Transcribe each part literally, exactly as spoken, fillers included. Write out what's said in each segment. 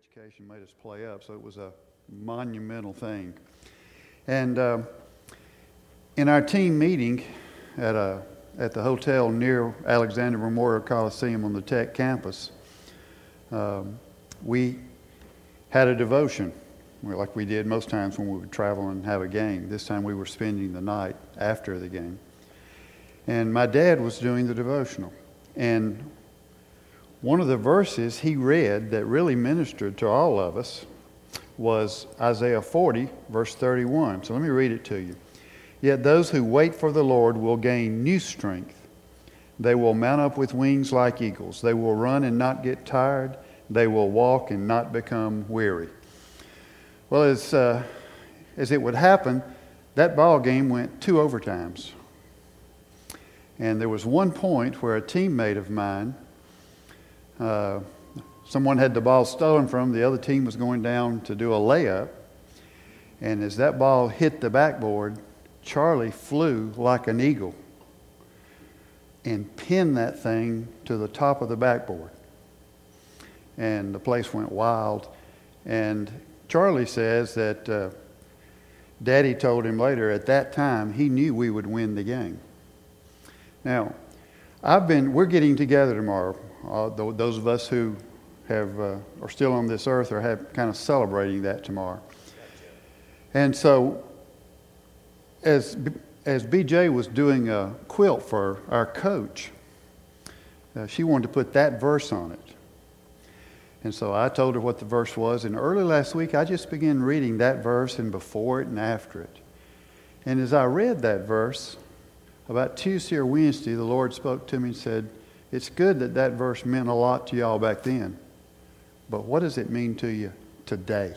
education made us play up, so it was a monumental thing. And uh, in our team meeting at a at the hotel near Alexander Memorial Coliseum on the Tech campus, um, we had a devotion, like we did most times when we would travel and have a game. This time we were spending the night after the game. And my dad was doing the devotional. And one of the verses he read that really ministered to all of us was Isaiah forty, verse thirty-one. So let me read it to you. Yet those who wait for the Lord will gain new strength. They will mount up with wings like eagles. They will run and not get tired. They will walk and not become weary. Well, as, uh, as it would happen, that ball game went two overtimes. And there was one point where a teammate of mine, uh, someone had the ball stolen from him. The other team was going down to do a layup. And as that ball hit the backboard, Charlie flew like an eagle and pinned that thing to the top of the backboard. And the place went wild. And Charlie says that uh, Daddy told him later, at that time, he knew we would win the game. Now, I've been, we're getting together tomorrow. Uh, those of us who have uh, are still on this earth are have, kind of celebrating that tomorrow. And so, as as B J was doing a quilt for our coach, uh, she wanted to put that verse on it. And so I told her what the verse was. And early last week, I just began reading that verse and before it and after it. And as I read that verse, about Tuesday or Wednesday, the Lord spoke to me and said, it's good that that verse meant a lot to y'all back then. But what does it mean to you today?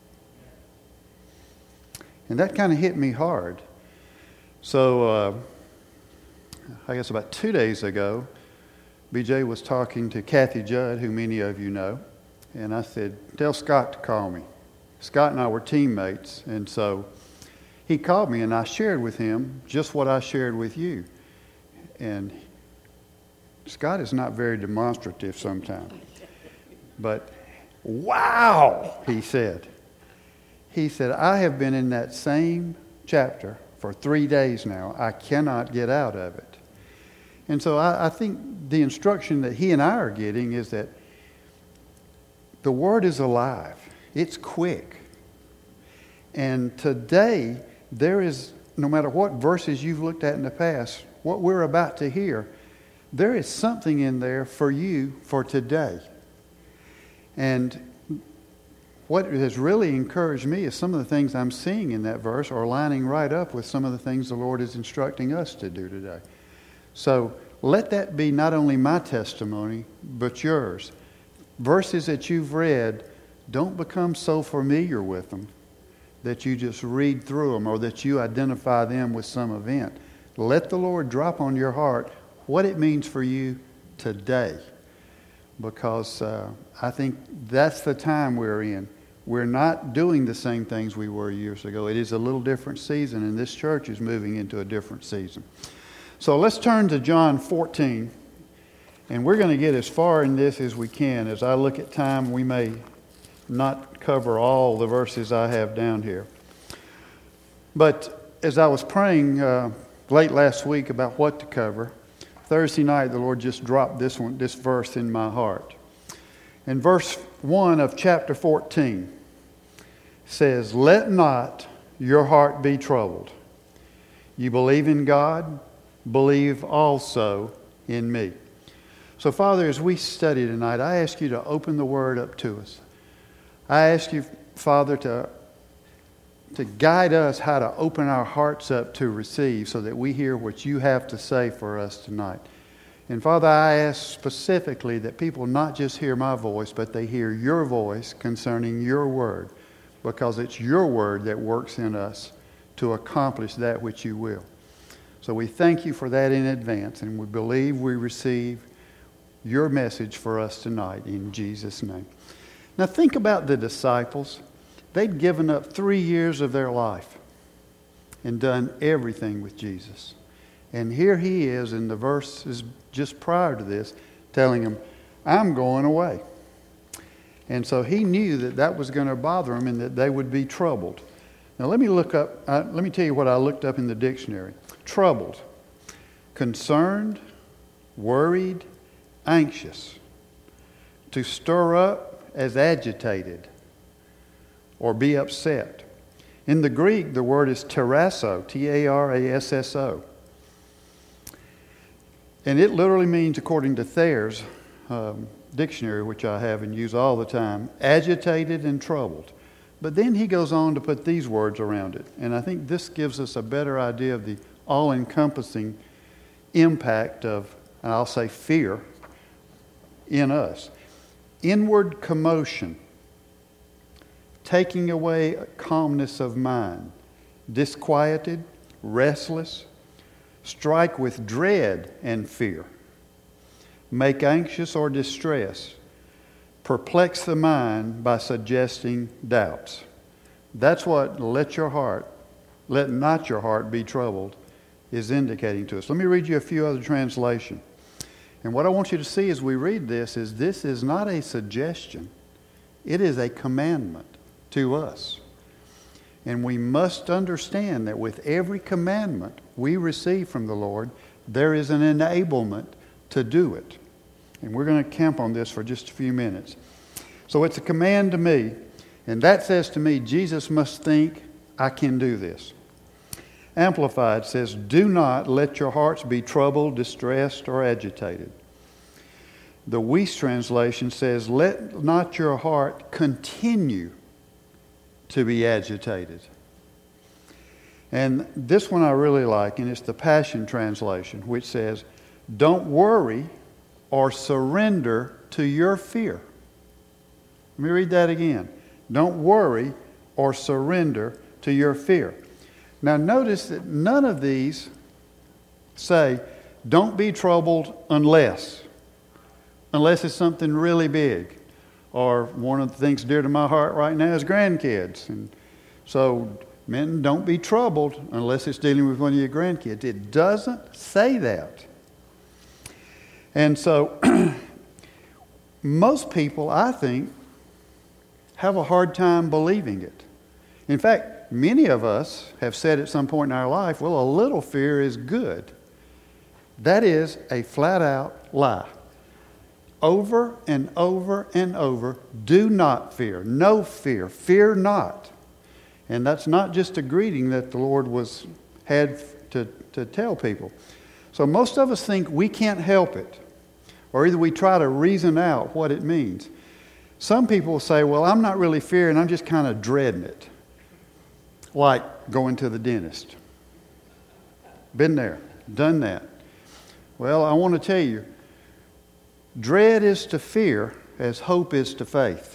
And that kind of hit me hard. So uh, I guess about two days ago, B J was talking to Kathy Judd, who many of you know. And I said, tell Scott to call me. Scott and I were teammates. And so he called me and I shared with him just what I shared with you. And Scott is not very demonstrative sometimes. But wow, he said. He said, I have been in that same chapter for three days now. I cannot get out of it. And so I, I think the instruction that he and I are getting is that the Word is alive. It's quick. And today, there is, no matter what verses you've looked at in the past, what we're about to hear, there is something in there for you for today. And what has really encouraged me is some of the things I'm seeing in that verse are lining right up with some of the things the Lord is instructing us to do today. So let that be not only my testimony, but yours. Verses that you've read, don't become so familiar with them that you just read through them or that you identify them with some event. Let the Lord drop on your heart what it means for you today. Because uh, I think that's the time we're in. We're not doing the same things we were years ago. It is a little different season, and this church is moving into a different season. So let's turn to John fourteen. And we're going to get as far in this as we can. As I look at time, we may not cover all the verses I have down here. But as I was praying uh, late last week about what to cover, Thursday night the Lord just dropped this one, this verse in my heart. And verse one of chapter fourteen says, let not your heart be troubled. You believe in God, believe also in me. So, Father, as we study tonight, I ask you to open the Word up to us. I ask you, Father, to, to guide us how to open our hearts up to receive so that we hear what you have to say for us tonight. And, Father, I ask specifically that people not just hear my voice, but they hear your voice concerning your Word, because it's your Word that works in us to accomplish that which you will. So we thank you for that in advance, and we believe we receive your message for us tonight in Jesus' name. Now think about the disciples. They'd given up three years of their life and done everything with Jesus. And here he is in the verses just prior to this telling them, I'm going away. And so he knew that that was going to bother him and that they would be troubled. Now let me look up, uh, let me tell you what I looked up in the dictionary. Troubled, concerned, worried, anxious. To stir up as agitated or be upset. In the Greek, the word is tarasso, T A R A S S O. And it literally means, according to Thayer's um, dictionary, which I have and use all the time, agitated and troubled. But then he goes on to put these words around it. And I think this gives us a better idea of the all-encompassing impact of, and I'll say fear, in us. Inward commotion, taking away calmness of mind, disquieted, restless, strike with dread and fear, make anxious or distress, perplex the mind by suggesting doubts. That's what let your heart, let not your heart be troubled is indicating to us. Let me read you a few other translations. And what I want you to see as we read this is this is not a suggestion. It is a commandment to us. And we must understand that with every commandment we receive from the Lord, there is an enablement to do it. And we're going to camp on this for just a few minutes. So it's a command to me, and that says to me, Jesus must think, I can do this. Amplified says, do not let your hearts be troubled, distressed, or agitated. The Weiss translation says, let not your heart continue to be agitated. And this one I really like, and it's the Passion Translation, which says, don't worry or surrender to your fear. Let me read that again. Don't worry or surrender to your fear. Now notice that none of these say, don't be troubled unless, unless it's something really big. Or one of the things dear to my heart right now is grandkids. And so, men, don't be troubled unless it's dealing with one of your grandkids. It doesn't say that. And so, most people, I think, have a hard time believing it. In fact, many of us have said at some point in our life, well, a little fear is good. That is a flat-out lie. Over and over and over, do not fear. No fear. Fear not. And that's not just a greeting that the Lord was had to, to tell people. So most of us think we can't help it. Or either we try to reason out what it means. Some people say, well, I'm not really fearing, I'm just kind of dreading it. Like going to the dentist. Been there, done that. Well, I want to tell you, dread is to fear as hope is to faith.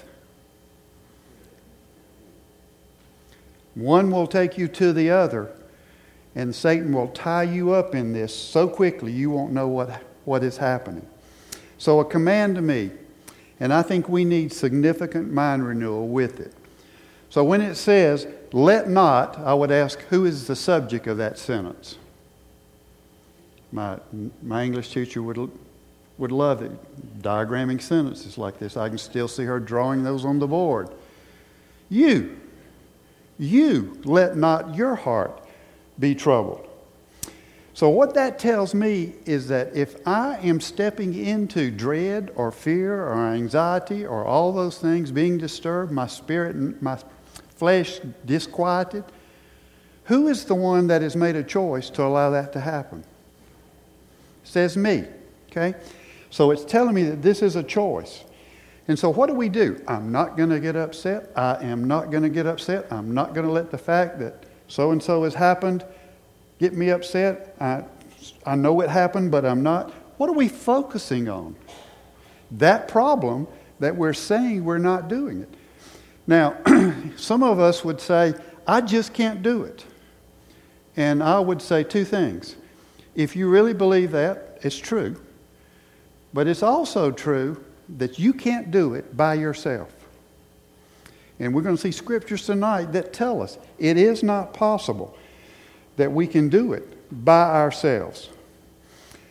One will take you to the other, and Satan will tie you up in this so quickly you won't know what, what is happening. So a command to me, and I think we need significant mind renewal with it. So when it says, let not, I would ask, who is the subject of that sentence? My, my English teacher would, would love it. Diagramming sentences like this. I can still see her drawing those on the board. You, you let not your heart be troubled. So what that tells me is that if I am stepping into dread or fear or anxiety or all those things being disturbed, my spirit and my flesh disquieted, who is the one that has made a choice to allow that to happen? It says me, okay? So it's telling me that this is a choice. And so what do we do? I'm not going to get upset. I am not going to get upset. I'm not going to let the fact that so-and-so has happened get me upset. I, I know it happened, but I'm not. What are we focusing on? That problem that we're saying we're not doing it. Now, some of us would say, I just can't do it. And I would say two things. If you really believe that, it's true. But it's also true that you can't do it by yourself. And we're going to see scriptures tonight that tell us it is not possible that we can do it by ourselves.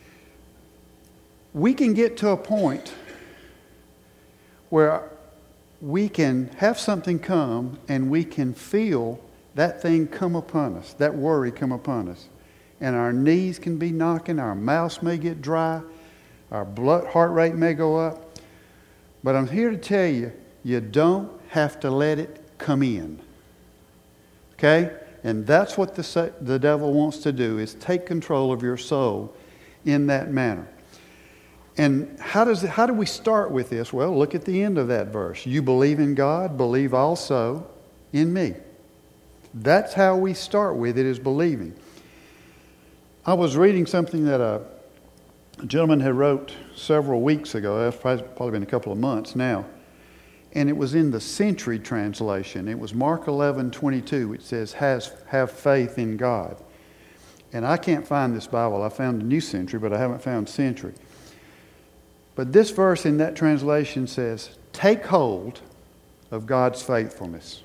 We can get to a point where we can have something come and we can feel that thing come upon us, that worry come upon us. And our knees can be knocking, our mouths may get dry, our blood heart rate may go up. But I'm here to tell you, you don't have to let it come in. Okay? And that's what the, the devil wants to do, is take control of your soul in that manner. And how does it, how do we start with this? Well, look at the end of that verse. You believe in God, believe also in me. That's how we start with it, is believing. I was reading something that a, a gentleman had wrote several weeks ago. That's probably been a couple of months now. And it was in the Century translation. It was Mark eleven twenty-two, which says, Has, have faith in God. And I can't find this Bible. I found the New Century, but I haven't found Century. But this verse in that translation says, take hold of God's faithfulness.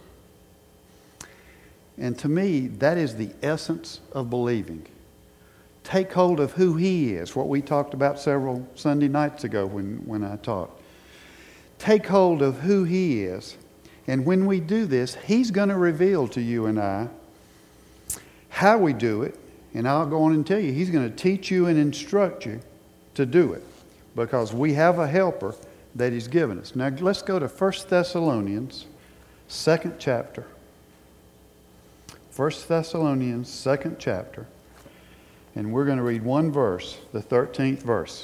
And to me, that is the essence of believing. Take hold of who He is, what we talked about several Sunday nights ago when, when I taught. Take hold of who He is. And when we do this, He's going to reveal to you and I how we do it. And I'll go on and tell you, He's going to teach you and instruct you to do it, because we have a helper that He's given us. Now let's go to First Thessalonians, second chapter. First Thessalonians, second chapter. And we're going to read one verse, the thirteenth verse.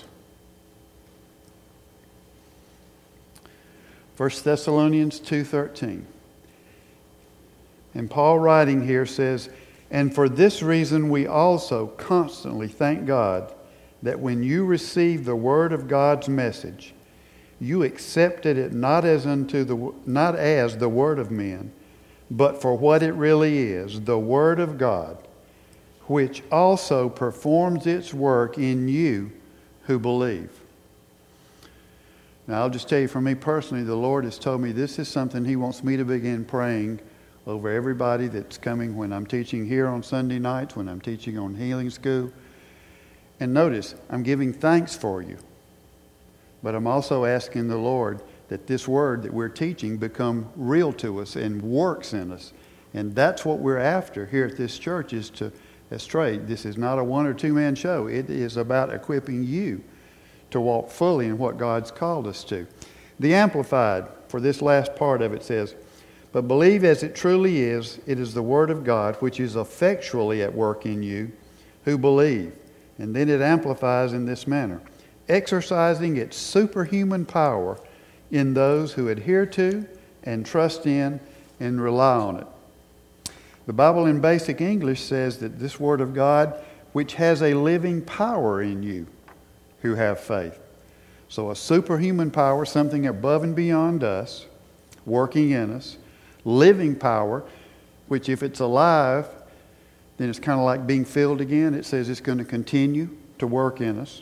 First Thessalonians two thirteen. And Paul writing here says, and for this reason we also constantly thank God that when you received the word of God's message, you accepted it not as unto the not as the word of men, but for what it really is, the word of God, which also performs its work in you who believe. Now, I'll just tell you, for me personally, the Lord has told me this is something He wants me to begin praying over everybody that's coming when I'm teaching here on Sunday nights, when I'm teaching on Healing School. And notice, I'm giving thanks for you. But I'm also asking the Lord that this word that we're teaching become real to us and works in us. And that's what we're after here at this church, is to, as Trey, this is not a one or two man show. It is about equipping you to walk fully in what God's called us to. The Amplified, for this last part of it, says, but believe as it truly is, it is the word of God which is effectually at work in you who believe. And then it amplifies in this manner, exercising its superhuman power in those who adhere to and trust in and rely on it. The Bible in basic English says that this word of God, which has a living power in you who have faith. So a superhuman power, something above and beyond us, working in us. Living power, which if it's alive, then it's kind of like being filled again. It says it's going to continue to work in us.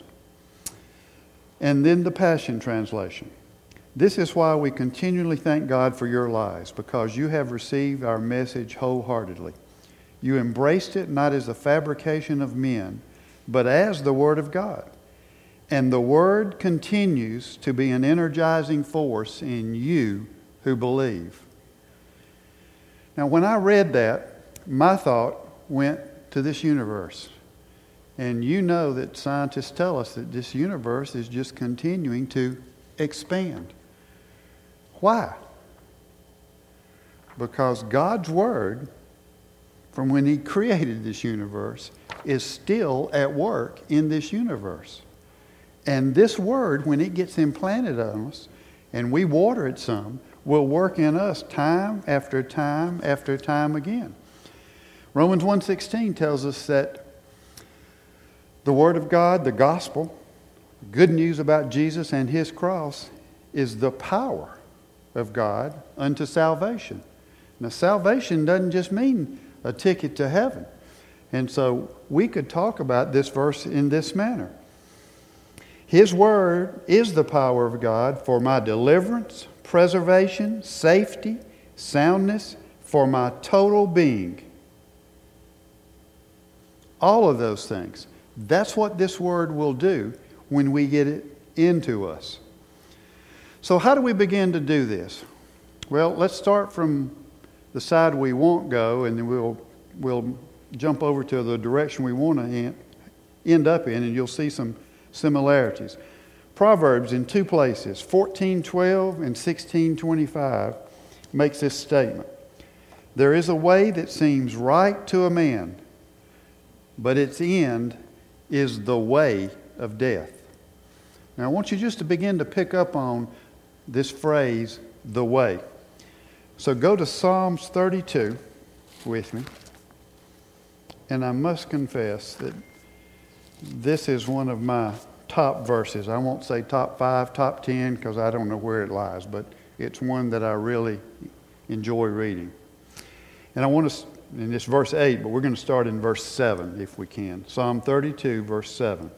And then the Passion Translation. This is why we continually thank God for your lives, because you have received our message wholeheartedly. You embraced it not as a fabrication of men, but as the Word of God. And the Word continues to be an energizing force in you who believe. Now, when I read that, my thought went to this universe. And you know that scientists tell us that this universe is just continuing to expand. Why? Because God's Word, from when He created this universe, is still at work in this universe. And this Word, when it gets implanted on us, and we water it some, will work in us time after time after time again. Romans one sixteen tells us that the Word of God, the gospel, good news about Jesus and His cross, is the power of God unto salvation. Now, salvation doesn't just mean a ticket to heaven. And so we could talk about this verse in this manner. His Word is the power of God for my deliverance, preservation, safety, soundness, for my total being. All of those things. That's what this Word will do when we get it into us. So how do we begin to do this? Well, let's start from the side we won't go, and then we'll we'll jump over to the direction we want to end up in, and you'll see some similarities. Proverbs in two places, fourteen twelve and sixteen twenty-five, makes this statement. There is a way that seems right to a man, but its end is the way of death. Now, I want you just to begin to pick up on this phrase, the way. So go to Psalms thirty-two with me. And I must confess that this is one of my top verses. I won't say top five, top ten, because I don't know where it lies, but it's one that I really enjoy reading. And I want to, and it's verse eight, but we're going to start in verse seven if we can. Psalm thirty-two, verse seven.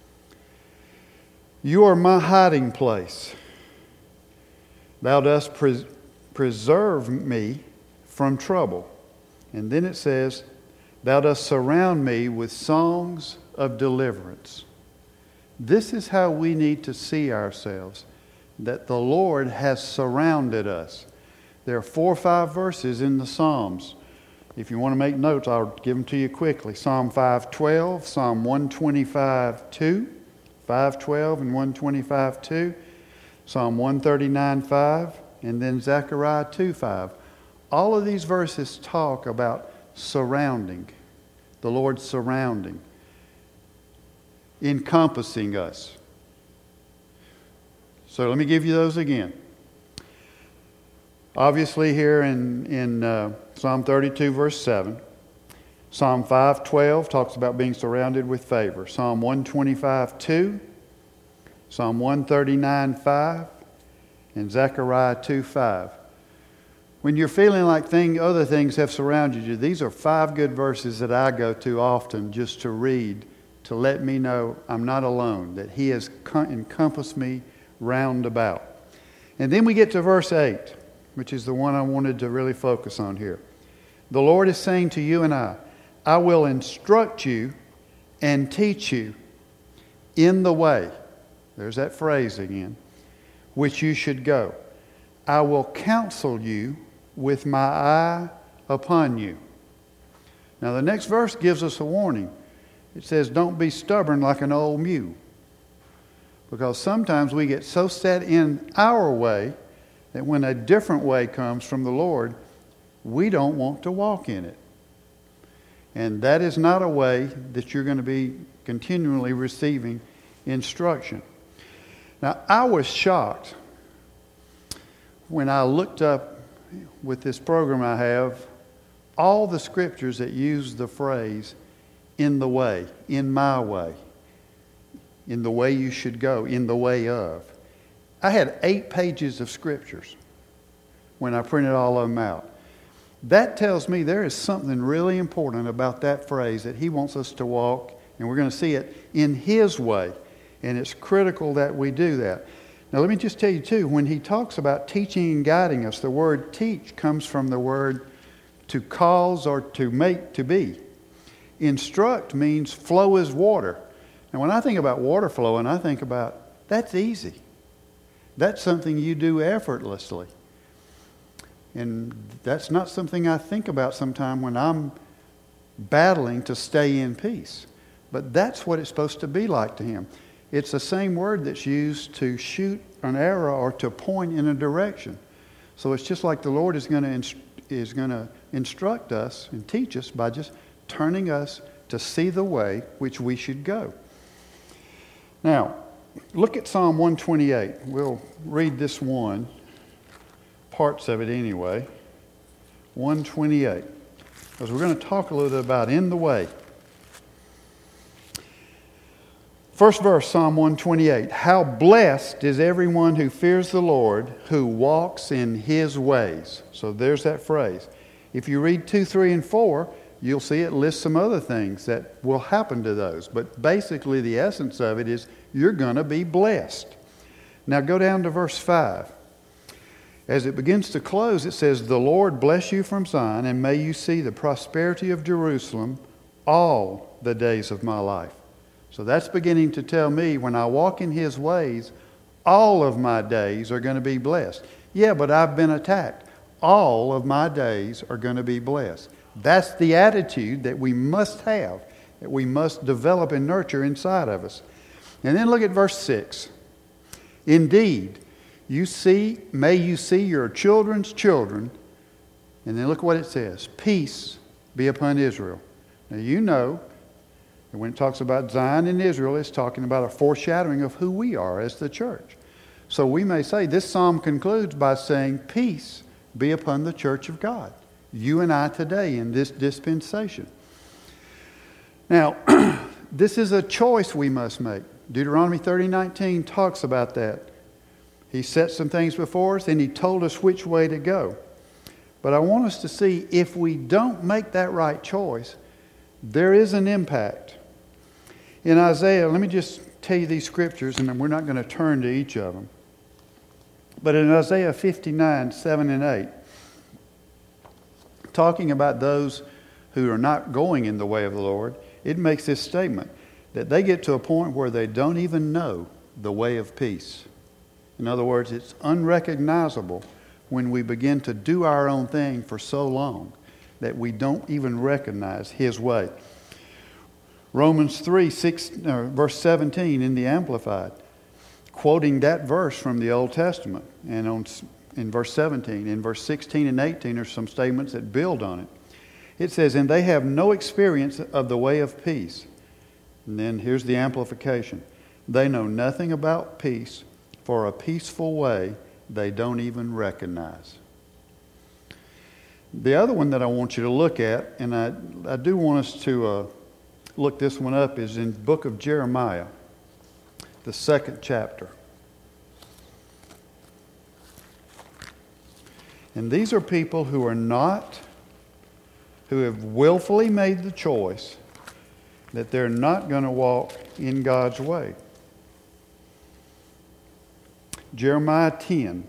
You are my hiding place. Thou dost pres- preserve me from trouble. And then it says, Thou dost surround me with songs of deliverance. This is how we need to see ourselves, that the Lord has surrounded us. There are four or five verses in the Psalms. If you want to make notes, I'll give them to you quickly. Psalm five twelve, Psalm one twenty-five two, five twelve and one twenty-five two, Psalm one thirty-nine five, and then Zechariah two five. All of these verses talk about surrounding, the Lord surrounding, encompassing us. So let me give you those again. Obviously here in, in uh, Psalm thirty-two verse seven, Psalm five twelve talks about being surrounded with favor. Psalm one twenty-five two, Psalm one thirty-nine five, and Zechariah two five. When you're feeling like thing, other things have surrounded you, these are five good verses that I go to often just to read, to let me know I'm not alone, that He has encompassed me round about. And then we get to verse eight, which is the one I wanted to really focus on here. The Lord is saying to you and I, I will instruct you and teach you in the way, there's that phrase again, which you should go. I will counsel you with my eye upon you. Now the next verse gives us a warning. It says, don't be stubborn like an old mule. Because sometimes we get so set in our way that when a different way comes from the Lord, we don't want to walk in it. And that is not a way that you're going to be continually receiving instruction. Now, I was shocked when I looked up with this program I have all the scriptures that use the phrase, in the way, in my way, in the way you should go, in the way of. I had eight pages of scriptures when I printed all of them out. That tells me there is something really important about that phrase, that He wants us to walk, and we're going to see it in His way. And it's critical that we do that. Now let me just tell you too, when He talks about teaching and guiding us, the word teach comes from the word to cause or to make to be. Instruct means flow as water. And when I think about water flowing, I think about, that's easy. That's something you do effortlessly. And that's not something I think about sometime when I'm battling to stay in peace. But that's what it's supposed to be like to Him. It's the same word that's used to shoot an arrow or to point in a direction. So it's just like the Lord is going to inst- is going to instruct us and teach us by just turning us to see the way which we should go. Now, look at Psalm one twenty-eight. We'll read this one, parts of it anyway. one twenty-eight. Because we're going to talk a little bit about in the way. First verse, Psalm one twenty-eight. How blessed is everyone who fears the Lord, who walks in His ways. So there's that phrase. If you read two, three, and four, you'll see it lists some other things that will happen to those. But basically the essence of it is you're going to be blessed. Now go down to verse five. As it begins to close, it says, the Lord bless you from Zion, and may you see the prosperity of Jerusalem all the days of my life. So that's beginning to tell me when I walk in His ways, all of my days are going to be blessed. Yeah, but I've been attacked. all of my days are going to be blessed. That's the attitude that we must have, that we must develop and nurture inside of us. And then look at verse six. Indeed, you see, may you see your children's children. And then look what it says. Peace be upon Israel. Now you know, and when it talks about Zion and Israel, it's talking about a foreshadowing of who we are as the church. So we may say this psalm concludes by saying, peace be upon the church of God. You and I today in this dispensation. Now, this is a choice we must make. Deuteronomy thirty nineteen talks about that. He set some things before us and he told us which way to go. But I want us to see if we don't make that right choice, there is an impact. In Isaiah, let me just tell you these scriptures, and we're not going to turn to each of them. But in Isaiah fifty-nine, seven and eight, talking about those who are not going in the way of the Lord, it makes this statement, that they get to a point where they don't even know the way of peace. In other words, it's unrecognizable when we begin to do our own thing for so long that we don't even recognize His way. Romans three, six, uh, verse seventeen in the Amplified, quoting that verse from the Old Testament. And on, in verse seventeen, in verse sixteen and eighteen are some statements that build on it. It says, and they have no experience of the way of peace. And then here's the amplification. They know nothing about peace, for a peaceful way they don't even recognize. The other one that I want you to look at, and I, I do want us to uh, look this one up, is in the book of Jeremiah, the second chapter. And these are people who are not, who have willfully made the choice that they're not going to walk in God's way. Jeremiah ten.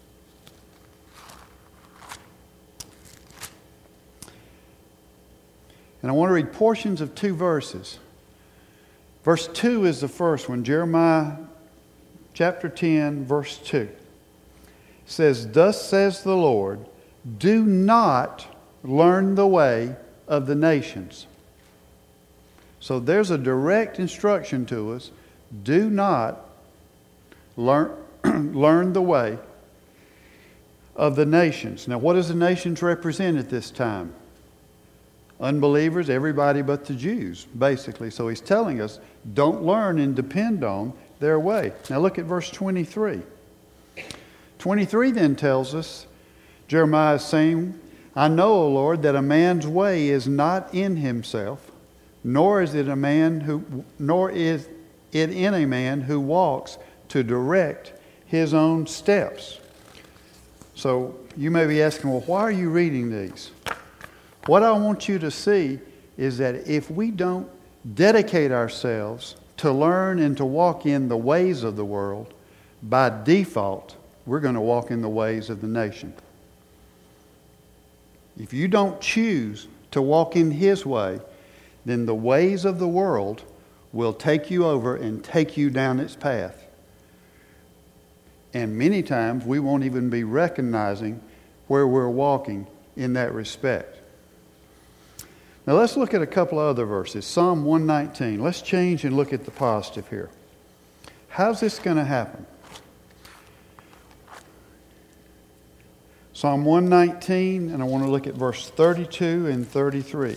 And I want to read portions of two verses. Verse two is the first one. Jeremiah chapter ten, verse two. It says, thus says the Lord, do not learn the way of the nations. So there's a direct instruction to us. Do not learn, learn the way of the nations. Now, what does the nations represent at this time? Unbelievers, everybody but the Jews, basically. So he's telling us, don't learn and depend on their way. Now look at verse twenty-three. twenty-three then tells us, Jeremiah is saying, I know, O Lord, that a man's way is not in himself, nor is it a man who, nor is it in a man who walks to direct his own steps. So you may be asking, well, why are you reading these? What I want you to see is that if we don't dedicate ourselves to learn and to walk in the ways of the world, by default, we're going to walk in the ways of the nation. If you don't choose to walk in His way, then the ways of the world will take you over and take you down its path. And many times we won't even be recognizing where we're walking in that respect. Now let's look at a couple of other verses. Psalm one nineteen. Let's change and look at the positive here. How's this going to happen? Psalm one nineteen, and I want to look at verse thirty-two and thirty-three.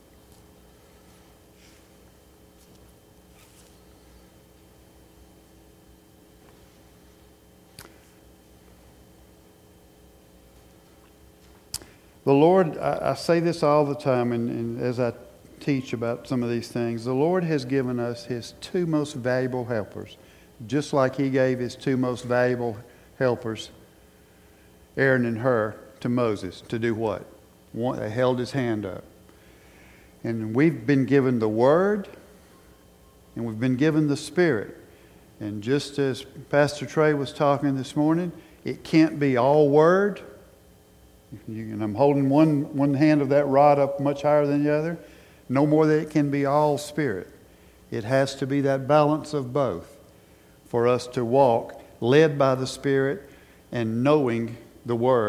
The Lord, I, I say this all the time, and, and as I teach about some of these things, the Lord has given us His two most valuable helpers, just like He gave His two most valuable helpers, Aaron and Hur, to Moses to do what? One, they held his hand up. And we've been given the Word, and we've been given the Spirit. And just as Pastor Trey was talking this morning, it can't be all Word. You, and I'm holding one, one hand of that rod up much higher than the other. No more than it can be all Spirit. It has to be that balance of both for us to walk led by the Spirit and knowing the Word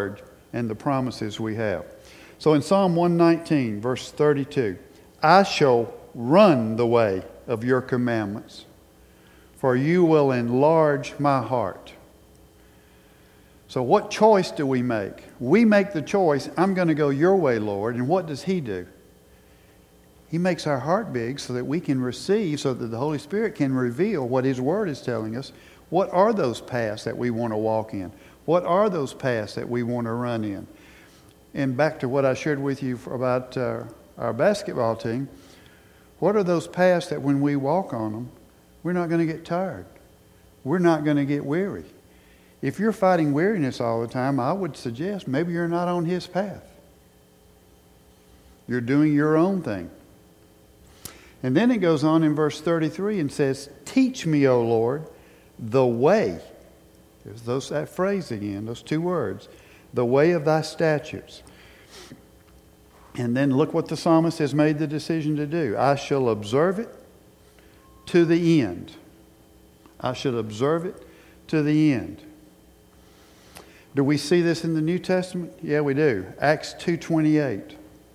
and the promises we have. So in Psalm one nineteen, verse thirty-two, I shall run the way of your commandments, for you will enlarge my heart. So what choice do we make? We make the choice, I'm going to go your way, Lord. And what does He do? He makes our heart big so that we can receive, so that the Holy Spirit can reveal what His Word is telling us. What are those paths that we want to walk in? What are those paths that we want to run in? And back to what I shared with you about uh, our basketball team, what are those paths that when we walk on them, we're not going to get tired? We're not going to get weary. If you're fighting weariness all the time, I would suggest maybe you're not on His path. You're doing your own thing. And then it goes on in verse thirty-three and says, teach me, O Lord, the way. There's those, that phrase again, those two words. The way of thy statutes. And then look what the psalmist has made the decision to do. I shall observe it to the end. I shall observe it to the end. Do we see this in the New Testament? Yeah, we do. Acts two twenty-eight.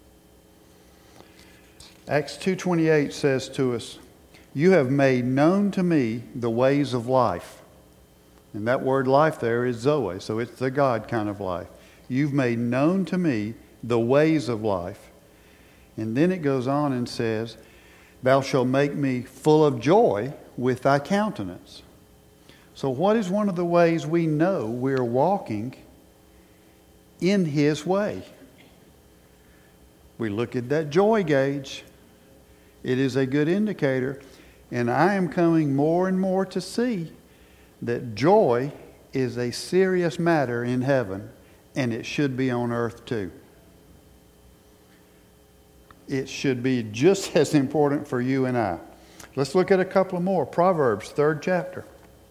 Acts two twenty-eight says to us, you have made known to me the ways of life. And that word life there is Zoe, so it's the God kind of life. You've made known to me the ways of life. And then it goes on and says, thou shalt make me full of joy with thy countenance. So what is one of the ways we know we're walking in His way? We look at that joy gauge. It is a good indicator. And I am coming more and more to see that joy is a serious matter in heaven, and it should be on earth too. It should be just as important for you and I. Let's look at a couple more. Proverbs, third chapter.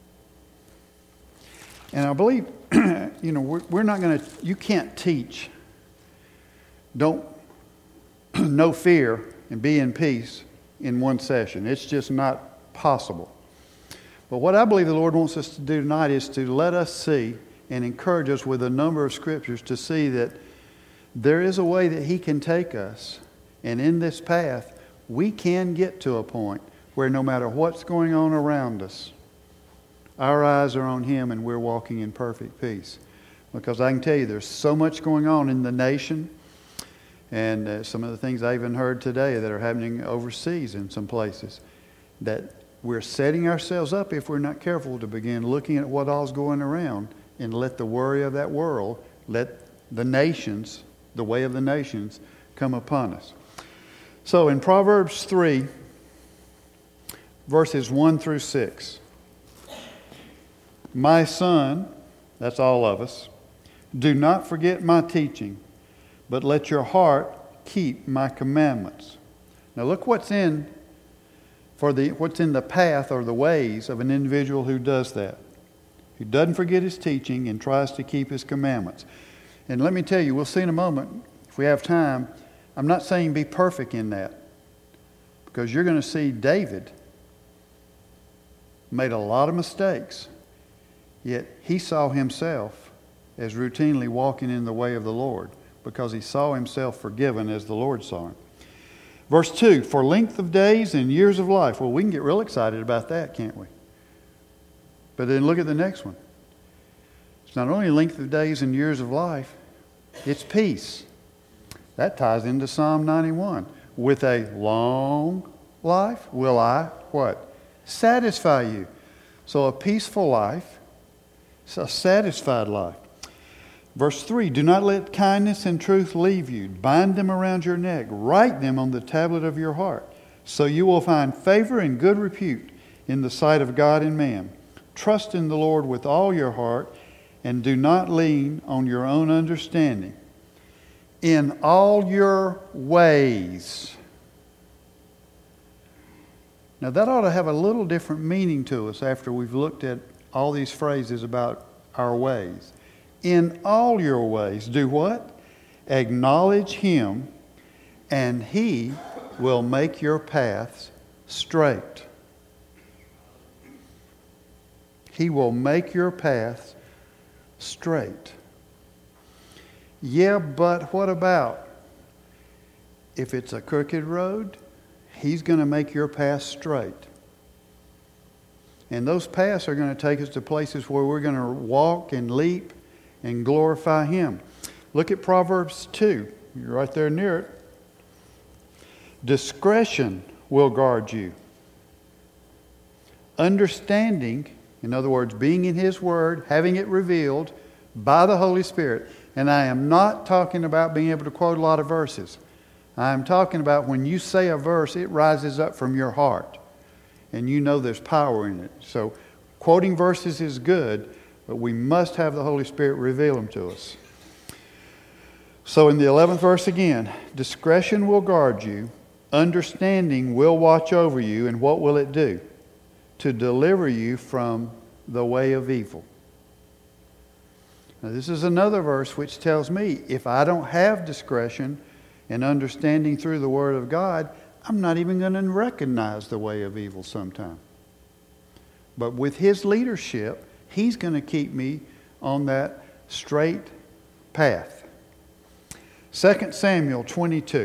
And I believe, you know, we're, we're not going to, you can't teach, don't, no fear and be in peace in one session. It's just not possible. But what I believe the Lord wants us to do tonight is to let us see and encourage us with a number of scriptures to see that there is a way that He can take us. And in this path, we can get to a point where no matter what's going on around us, our eyes are on Him and we're walking in perfect peace. Because I can tell you there's so much going on in the nation, and uh, some of the things I even heard today that are happening overseas in some places, that we're setting ourselves up, if we're not careful, to begin looking at what all's going around and let the worry of that world, let the nations, the way of the nations, come upon us. So in Proverbs three, verses one through six, my son, that's all of us, do not forget my teaching, but let your heart keep my commandments. Now look what's in for the what's in the path or the ways of an individual who does that, who doesn't forget his teaching and tries to keep his commandments. And let me tell you, we'll see in a moment, if we have time, I'm not saying be perfect in that, because you're going to see David made a lot of mistakes, yet he saw himself as routinely walking in the way of the Lord because he saw himself forgiven as the Lord saw him. Verse two, for length of days and years of life. Well, we can get real excited about that, can't we? But then look at the next one. It's not only length of days and years of life, it's peace. That ties into Psalm ninety-one. With a long life will I, what? Satisfy you. So a peaceful life, a satisfied life. Verse three, do not let kindness and truth leave you. Bind them around your neck. Write them on the tablet of your heart. So you will find favor and good repute in the sight of God and man. Trust in the Lord with all your heart and do not lean on your own understanding. In all your ways. Now that ought to have a little different meaning to us after we've looked at all these phrases about our ways. In all your ways, do what? Acknowledge Him, and He will make your paths straight. He will make your paths straight. Yeah, but what about? If it's a crooked road, He's going to make your path straight. And those paths are going to take us to places where we're going to walk and leap and glorify Him. Look at Proverbs two. You're right there near it. Discretion will guard you. Understanding, in other words, being in His Word, having it revealed by the Holy Spirit. And I am not talking about being able to quote a lot of verses. I am talking about when you say a verse, it rises up from your heart. And you know there's power in it. So quoting verses is good, but we must have the Holy Spirit reveal them to us. So in the eleventh verse again, discretion will guard you, understanding will watch over you, and what will it do? To deliver you from the way of evil. Now this is another verse which tells me if I don't have discretion and understanding through the Word of God, I'm not even going to recognize the way of evil sometime. But with His leadership, He's going to keep me on that straight path. Second Samuel twenty-two.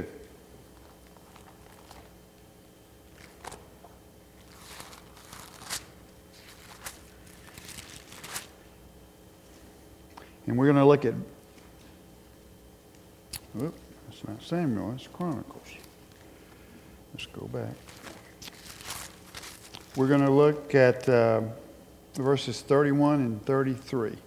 And we're going to look at... Whoop, that's not Samuel, that's Chronicles. Let's go back. We're going to look at uh, verses thirty-one and thirty-three.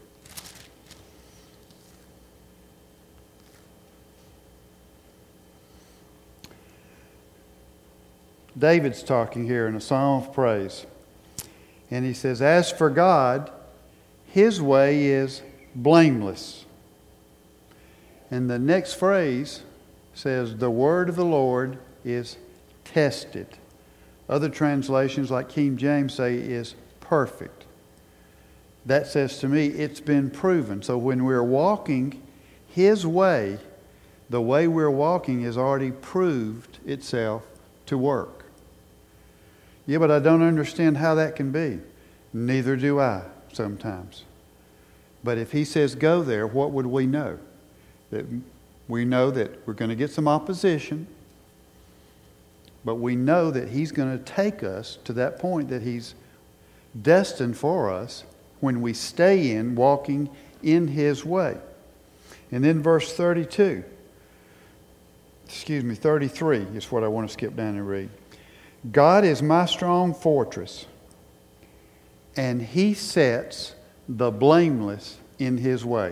David's talking here in a psalm of praise. And he says, as for God, His way is blameless. And the next phrase says, the word of the Lord is tested. Other translations like King James say is perfect. That says to me it's been proven. So when we're walking His way, the way we're walking has already proved itself to work. Yeah, but I don't understand how that can be. Neither do I sometimes. But if He says go there, what would we know? That we know that we're going to get some opposition, but we know that He's going to take us to that point that He's destined for us when we stay in, walking in His way. And then verse thirty-two, excuse me, thirty-three is what I want to skip down and read. God is my strong fortress, and He sets the blameless in His way.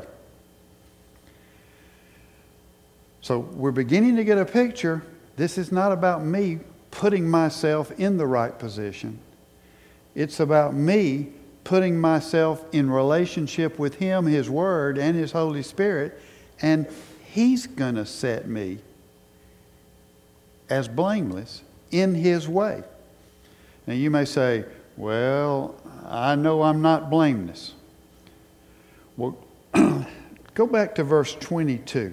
So we're beginning to get a picture. This is not about me putting myself in the right position. It's about me putting myself in relationship with Him, His Word, and His Holy Spirit, and He's going to set me as blameless in His way. Now you may say, well, I know I'm not blameless. Well, go back to verse twenty-two.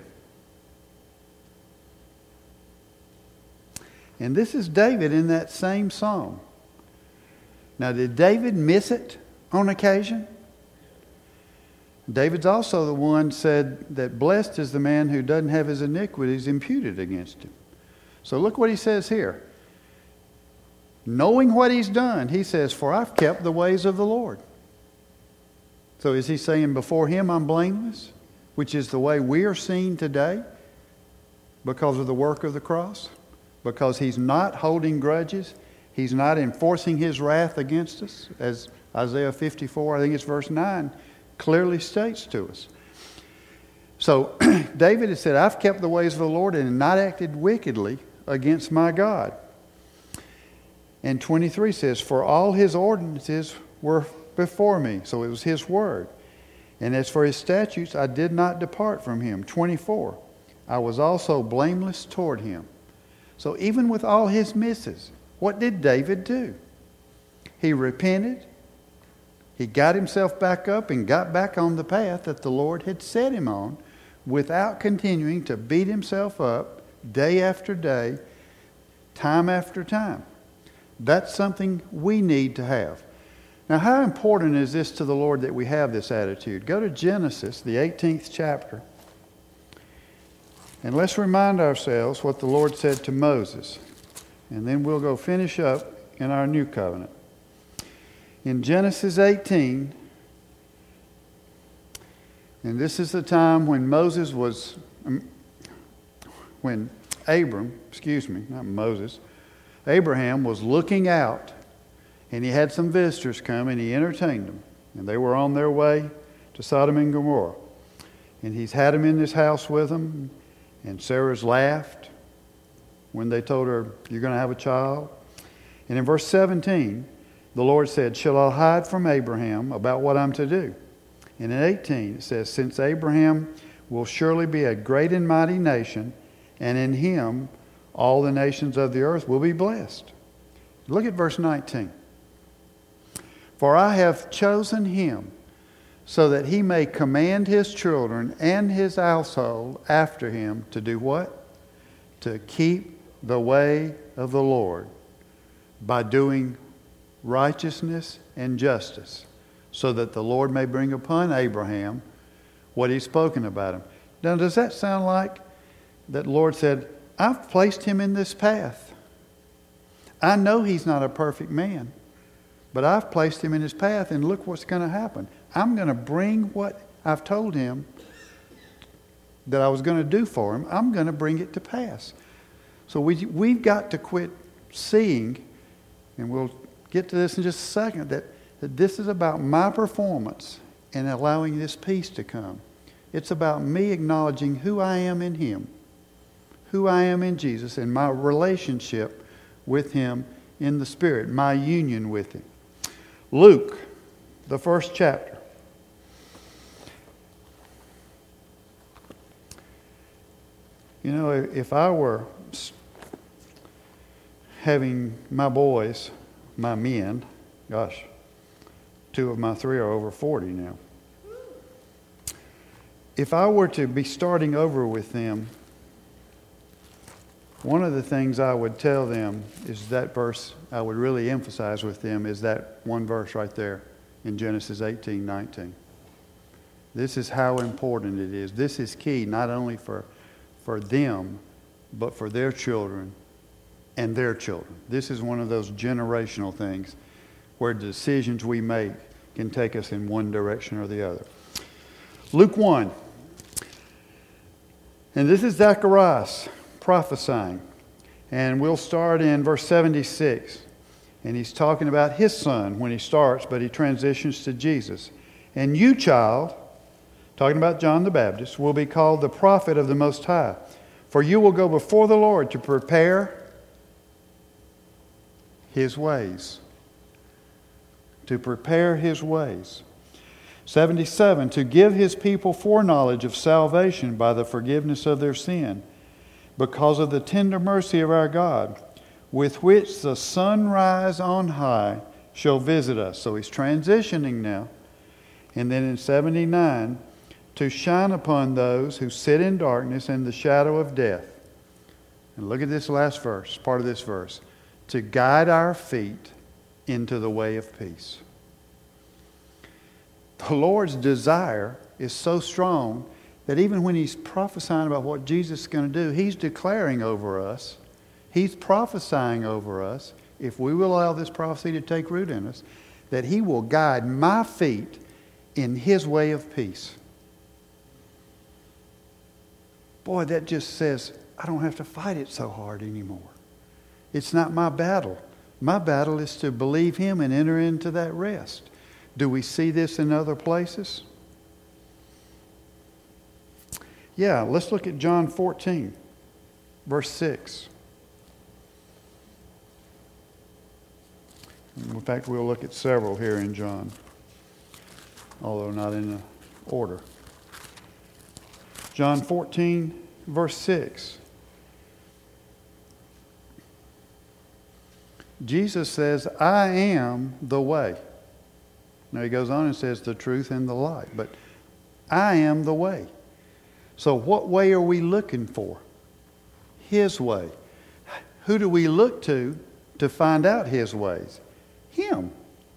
And this is David in that same psalm. Now, did David miss it on occasion? David's also the one said that blessed is the man who doesn't have his iniquities imputed against him. So look what he says here. Knowing what he's done, he says, for I've kept the ways of the Lord. So is he saying before Him I'm blameless, which is the way we are seen today because of the work of the cross? Because He's not holding grudges. He's not enforcing His wrath against us, as Isaiah fifty-four, I think it's verse nine, clearly states to us. So David has said, I've kept the ways of the Lord and not acted wickedly against my God. And twenty-three says, for all His ordinances were before me. So it was His word. And as for His statutes, I did not depart from Him. twenty-four, I was also blameless toward Him. So even with all his misses, what did David do? He repented. He got himself back up and got back on the path that the Lord had set him on without continuing to beat himself up day after day, time after time. That's something we need to have. Now, how important is this to the Lord that we have this attitude? Go to Genesis, the eighteenth chapter. And let's remind ourselves what the Lord said to Moses. And then we'll go finish up in our new covenant. In Genesis eighteen, and this is the time when Moses was, when Abram, excuse me, not Moses, Abraham was looking out, and he had some visitors come, and he entertained them. And they were on their way to Sodom and Gomorrah. And he's had them in his house with them, and Sarah's laughed when they told her, "You're going to have a child." And in verse seventeen, the Lord said, "Shall I hide from Abraham about what I'm to do?" And in eighteen, it says, "Since Abraham will surely be a great and mighty nation, and in him all the nations of the earth will be blessed." Look at verse nineteen. "For I have chosen him so that he may command his children and his household after him to do what? To keep the way of the Lord by doing righteousness and justice, so that the Lord may bring upon Abraham what he's spoken about him." Now, does that sound like that Lord said, "I've placed him in this path. I know he's not a perfect man, but I've placed him in his path, and look what's going to happen. I'm going to bring what I've told him that I was going to do for him, I'm going to bring it to pass." So we, we've got to quit seeing, and we'll get to this in just a second, that, that this is about my performance and allowing this peace to come. It's about me acknowledging who I am in him, who I am in Jesus, and my relationship with him in the Spirit, my union with him. Luke, the first chapter. You know, if I were having my boys, my men, gosh, two of my three are over forty now. If I were to be starting over with them, one of the things I would tell them is that verse I would really emphasize with them is that one verse right there in Genesis eighteen nineteen. This is how important it is. This is key not only for, for them, but for their children and their children. This is one of those generational things where decisions we make can take us in one direction or the other. Luke one. And this is Zacharias prophesying. And we'll start in verse seventy-six. And he's talking about his son when he starts, but he transitions to Jesus. "And you, child," talking about John the Baptist, "will be called the prophet of the Most High. For you will go before the Lord to prepare his ways." To prepare his ways. seventy-seven, "To give his people foreknowledge of salvation by the forgiveness of their sin, because of the tender mercy of our God, with which the sunrise on high shall visit us." So he's transitioning now. And then in seventy-nine, "To shine upon those who sit in darkness and the shadow of death." And look at this last verse, part of this verse. "To guide our feet into the way of peace." The Lord's desire is so strong that even when he's prophesying about what Jesus is going to do, he's declaring over us, he's prophesying over us, if we will allow this prophecy to take root in us, that he will guide my feet in his way of peace. Boy, that just says, I don't have to fight it so hard anymore. It's not my battle. My battle is to believe him and enter into that rest. Do we see this in other places? Yeah, let's look at John fourteen, verse six. In fact, we'll look at several here in John, although not in order. John fourteen, verse six. Jesus says, "I am the way." Now he goes on and says the truth and the light, but I am the way. So what way are we looking for? His way. Who do we look to to find out his ways? Him.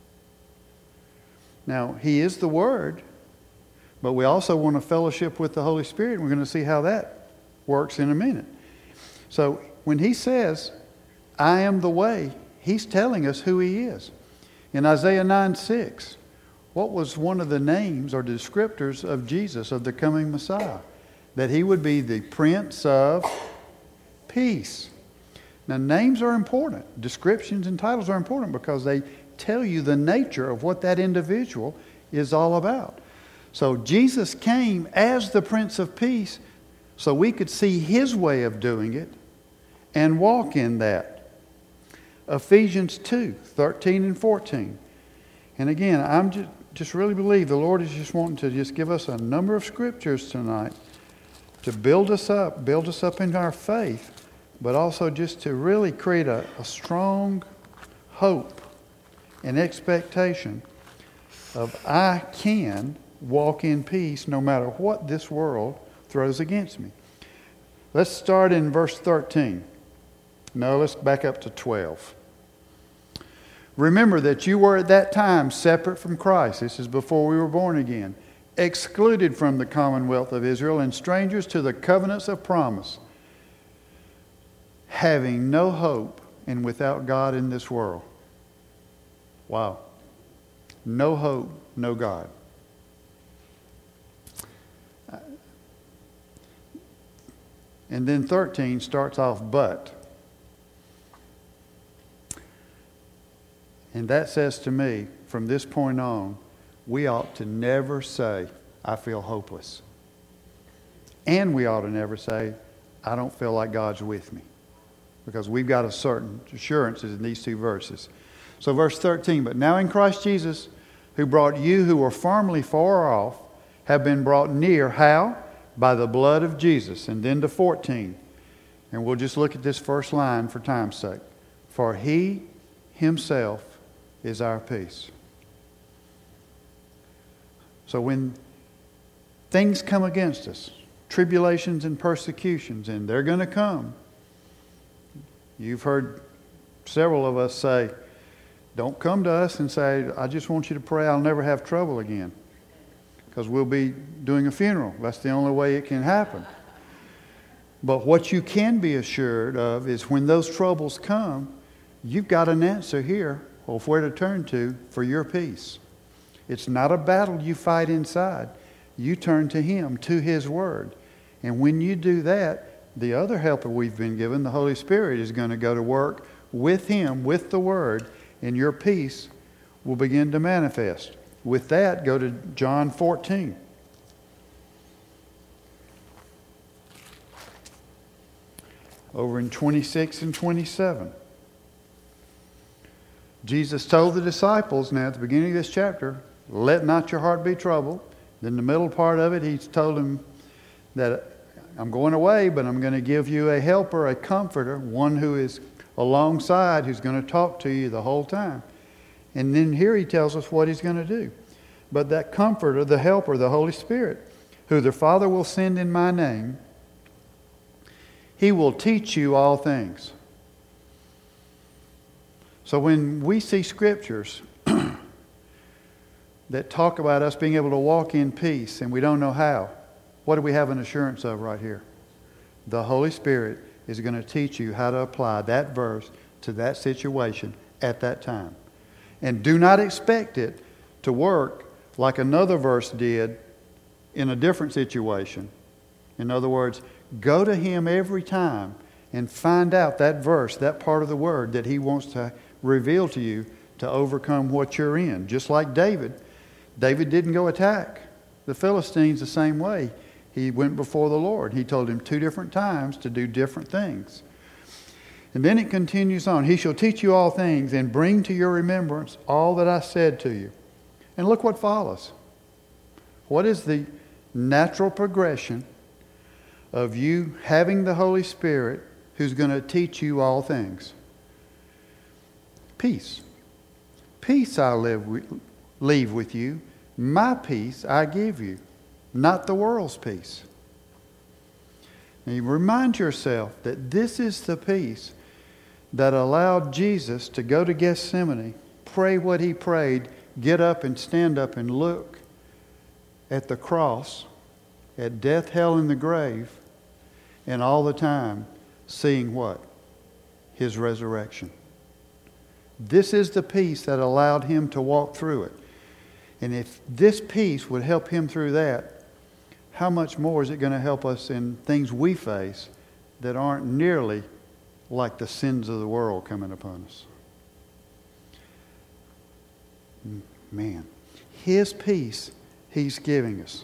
Now, he is the Word, but we also want to fellowship with the Holy Spirit, and we're going to see how that works in a minute. So when he says, I am the way, he's telling us who he is. In Isaiah nine six, what was one of the names or descriptors of Jesus, of the coming Messiah? That he would be the Prince of Peace. Now, names are important. Descriptions and titles are important because they tell you the nature of what that individual is all about. So Jesus came as the Prince of Peace so we could see his way of doing it and walk in that. Ephesians two thirteen and fourteen. And again, I'm just, just really believe the Lord is just wanting to just give us a number of scriptures tonight to build us up, build us up in our faith, but also just to really create a, a strong hope and expectation of I can walk in peace no matter what this world throws against me. Let's start in verse thirteen. No, let's back up to twelve. Remember that you were at that time separate from Christ. This is before we were born again. Excluded from the commonwealth of Israel and strangers to the covenants of promise. Having no hope and without God in this world. Wow. No hope, no God. And then thirteen starts off, but. And that says to me, from this point on, we ought to never say, I feel hopeless. And we ought to never say, I don't feel like God's with me. Because we've got a certain assurances in these two verses. So verse thirteen, but now in Christ Jesus, who brought you who were formerly far off, have been brought near. How? By the blood of Jesus. And then to fourteen. And we'll just look at this first line for time's sake. For he himself is our peace. So when things come against us, tribulations and persecutions, and they're going to come. You've heard several of us say, don't come to us and say, I just want you to pray I'll never have trouble again. Because we'll be doing a funeral. That's the only way it can happen. But what you can be assured of is when those troubles come, you've got an answer here of where to turn to for your peace. It's not a battle you fight inside. You turn to Him, to His Word. And when you do that, the other helper we've been given, the Holy Spirit, is going to go to work with Him, with the Word, and your peace will begin to manifest. With that, go to John fourteen. Over in twenty-six and twenty-seven. Jesus told the disciples, now at the beginning of this chapter, let not your heart be troubled. Then the middle part of it, He's told them that I'm going away, but I'm going to give you a helper, a comforter, one who is alongside, who's going to talk to you the whole time. And then here He tells us what He's going to do. But that comforter, the helper, the Holy Spirit, who the Father will send in my name, He will teach you all things. So when we see scriptures that talk about us being able to walk in peace and we don't know how, what do we have an assurance of right here? The Holy Spirit is going to teach you how to apply that verse to that situation at that time. And do not expect it to work like another verse did in a different situation. In other words, go to Him every time and find out that verse, that part of the Word that He wants to reveal to you to overcome what you're in. Just like David. David didn't go attack the Philistines the same way. He went before the Lord. He told him two different times to do different things. And then it continues on. He shall teach you all things and bring to your remembrance all that I said to you. And look what follows. What is the natural progression of you having the Holy Spirit who's going to teach you all things? Peace. Peace I live with, leave with you. My peace I give you. Not the world's peace. Now you remind yourself that this is the peace that allowed Jesus to go to Gethsemane, pray what He prayed, get up and stand up and look at the cross, at death, hell, and the grave, and all the time seeing what? His resurrection. This is the peace that allowed him to walk through it. And if this peace would help him through that, how much more is it going to help us in things we face that aren't nearly like the sins of the world coming upon us? Man, his peace he's giving us.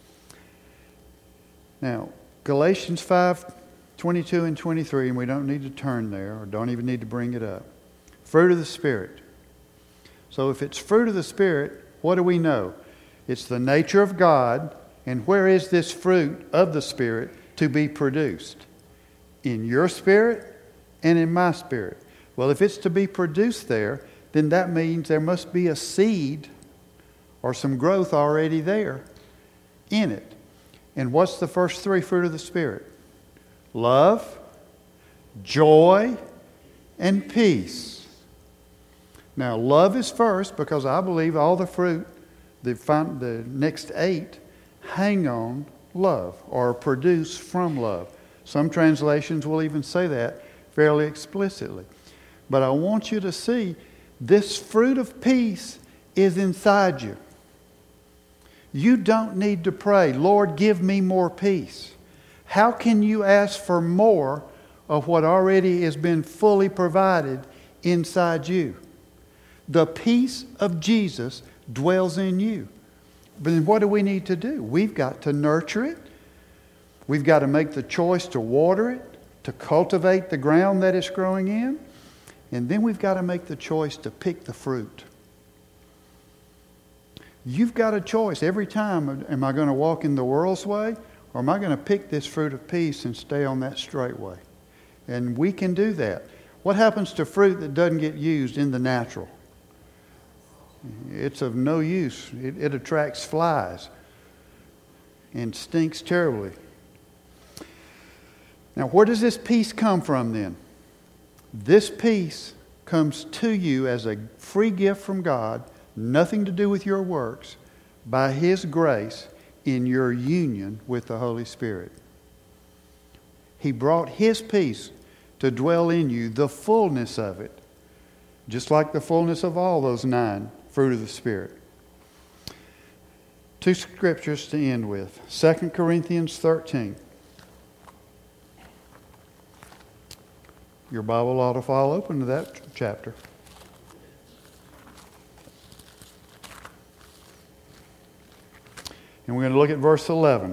Now, Galatians five, twenty-two and twenty-three, and we don't need to turn there or don't even need to bring it up. Fruit of the Spirit. So if it's fruit of the Spirit, what do we know? It's the nature of God. And where is this fruit of the Spirit to be produced? In your spirit and in my spirit. Well, if it's to be produced there, then that means there must be a seed or some growth already there in it. And what's the first three fruit of the Spirit? Love, joy, and peace. Now, love is first because I believe all the fruit, the, the next eight, hang on love or produce from love. Some translations will even say that fairly explicitly. But I want you to see this fruit of peace is inside you. You don't need to pray, Lord, give me more peace. How can you ask for more of what already has been fully provided inside you? The peace of Jesus dwells in you. But then what do we need to do? We've got to nurture it. We've got to make the choice to water it, to cultivate the ground that it's growing in. And then we've got to make the choice to pick the fruit. You've got a choice every time. Am I going to walk in the world's way? Or am I going to pick this fruit of peace and stay on that straight way? And we can do that. What happens to fruit that doesn't get used in the natural? It's of no use. It, it attracts flies and stinks terribly. Now, where does this peace come from then? This peace comes to you as a free gift from God, nothing to do with your works, by His grace in your union with the Holy Spirit. He brought His peace to dwell in you, the fullness of it, just like the fullness of all those nine fruit of the Spirit. Two scriptures to end with. Second Corinthians thirteen. Your Bible ought to fall open to that chapter. And we're going to look at verse eleven.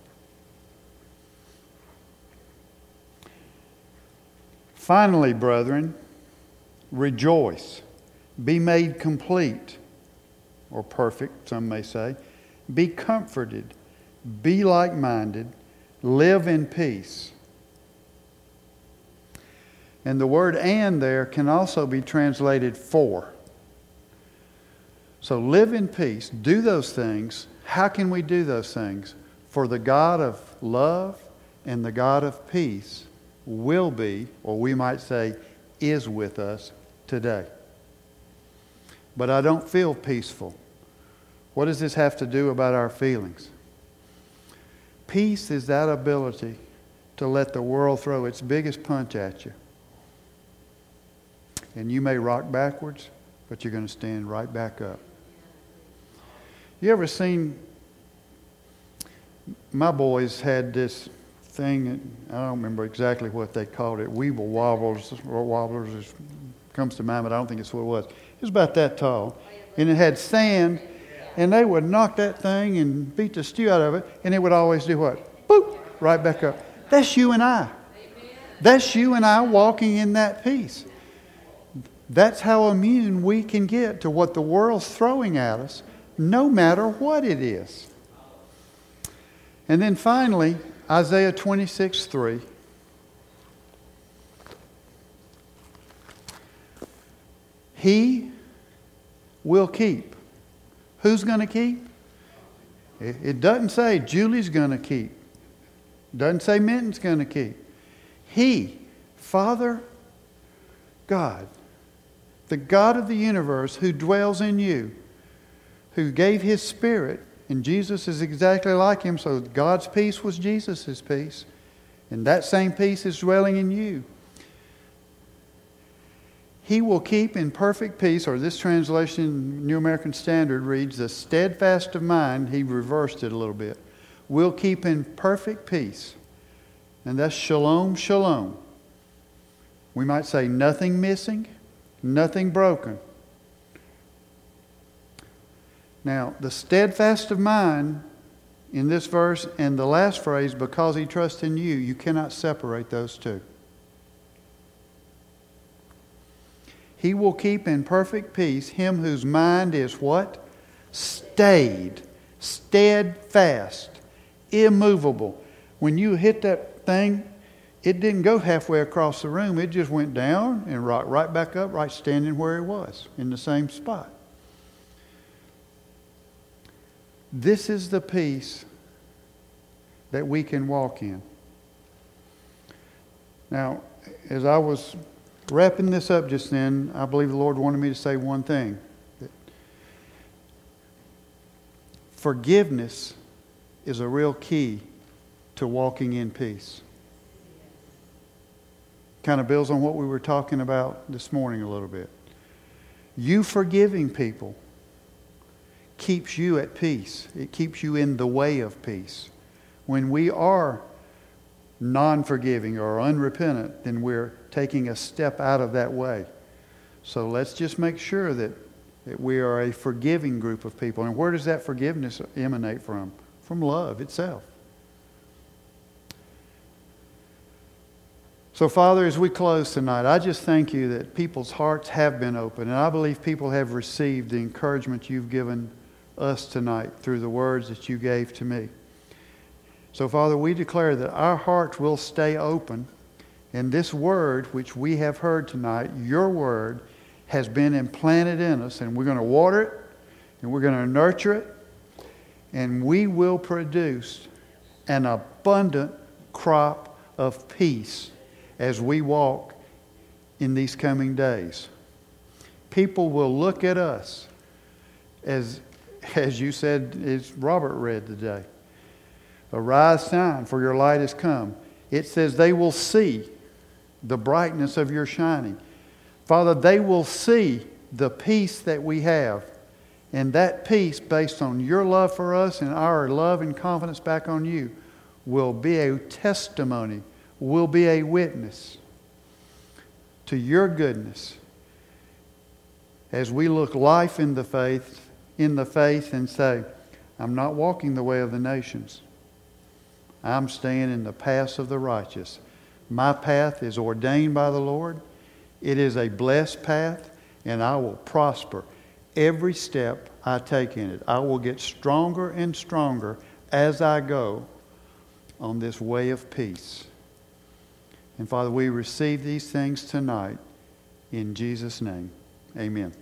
Finally, brethren, rejoice. Be made complete, or perfect, some may say. Be comforted. Be like-minded. Live in peace. And the word "and" there can also be translated "for." So live in peace. Do those things. How can we do those things? For the God of love and the God of peace will be, or we might say, is with us today. But I don't feel peaceful. What does this have to do about our feelings? Peace is that ability to let the world throw its biggest punch at you. And you may rock backwards, but you're going to stand right back up. You ever seen, my boys had this thing, I don't remember exactly what they called it, Weeble Wobblers, or Wobblers, it comes to mind, but I don't think it's what it was. It was about that tall. And it had sand, and they would knock that thing and beat the stew out of it, and it would always do what? Boop! Right back up. That's you and I. That's you and I walking in that peace. That's how immune we can get to what the world's throwing at us, no matter what it is. And then finally, Isaiah twenty-six three. He will keep. Who's going to keep? It doesn't say Julie's going to keep. It doesn't say Minton's going to keep. He, Father God, the God of the universe who dwells in you, who gave His Spirit, and Jesus is exactly like Him, so God's peace was Jesus' peace. and that same peace is dwelling in you. He will keep in perfect peace, or this translation, New American Standard, reads, the steadfast of mind, he reversed it a little bit, will keep in perfect peace. And that's shalom, shalom. We might say nothing missing, nothing broken. Now, the steadfast of mind in this verse and the last phrase, because he trusts in you, you cannot separate those two. He will keep in perfect peace him whose mind is what? Stayed, steadfast, immovable. When you hit that thing, it didn't go halfway across the room. It just went down and right, right back up, right standing where it was, in the same spot. This is the peace that we can walk in. Now, as I was wrapping this up just then, I believe the Lord wanted me to say one thing. That forgiveness is a real key to walking in peace. Kind of builds on what we were talking about this morning a little bit. You forgiving people keeps you at peace. It keeps you in the way of peace. When we are non-forgiving or unrepentant, then we're taking a step out of that way. So let's just make sure that, that we are a forgiving group of people. And where does that forgiveness emanate from? From love itself. So, Father, as we close tonight, I just thank you that people's hearts have been open. And I believe people have received the encouragement you've given us tonight through the words that you gave to me. So, Father, we declare that our hearts will stay open. And this word, which we have heard tonight, your word, has been implanted in us. And we're going to water it, and we're going to nurture it, and we will produce an abundant crop of peace as we walk in these coming days. People will look at us, as, as you said, as Robert read today. Arise, shine, for your light has come. It says they will see the brightness of your shining. Father, they will see the peace that we have. And that peace, based on your love for us and our love and confidence back on you, will be a testimony, will be a witness to your goodness as we look life in the faith, in the faith and say, I'm not walking the way of the nations. I'm staying in the paths of the righteous. My path is ordained by the Lord. It is a blessed path, and I will prosper every step I take in it. I will get stronger and stronger as I go on this way of peace. And Father, we receive these things tonight in Jesus' name. Amen.